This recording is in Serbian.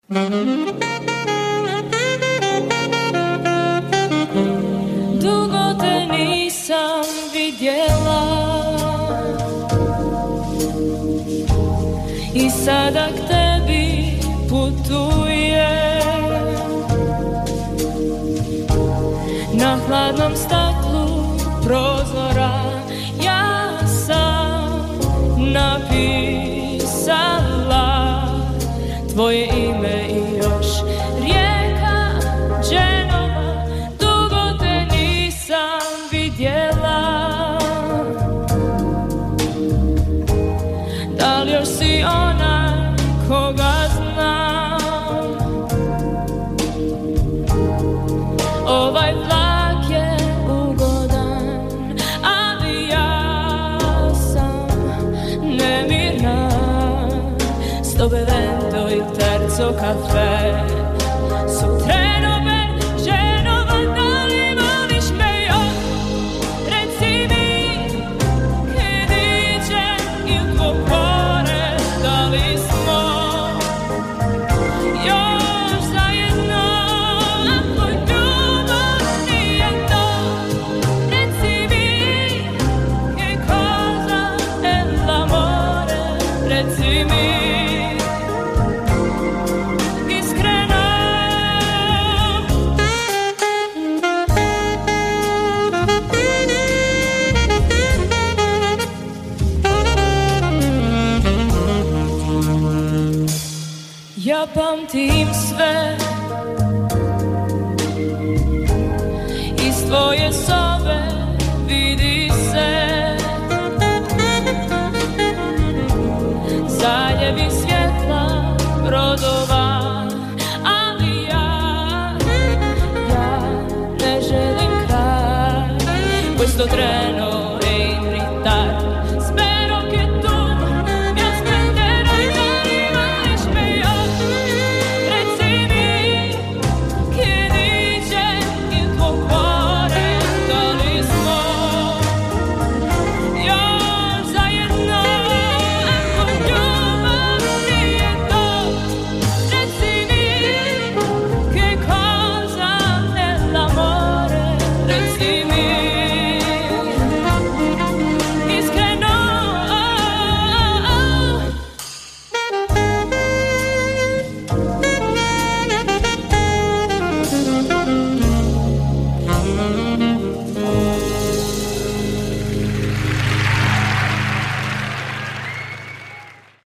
Dugo te nisam vidjela i sada k tebi putuje na hladnom staklu prozora. Ja sam napisala tvoje ime i još rijeka Genova. Dugo te nisam vidjela, da li još si onaj koga znam? Ovaj vlak je ugodan, ali ja sam nemirna. Sto bevendo il terzo caffè su treno per Genova. Da li voliš me još? Reci mi che dice il tuo cuore. Da li smo još zajedno? Ako ljubav nije to, reci mi che cosa è l'amore. Reci mi iskreno. Ja pamtim sve iz tvoje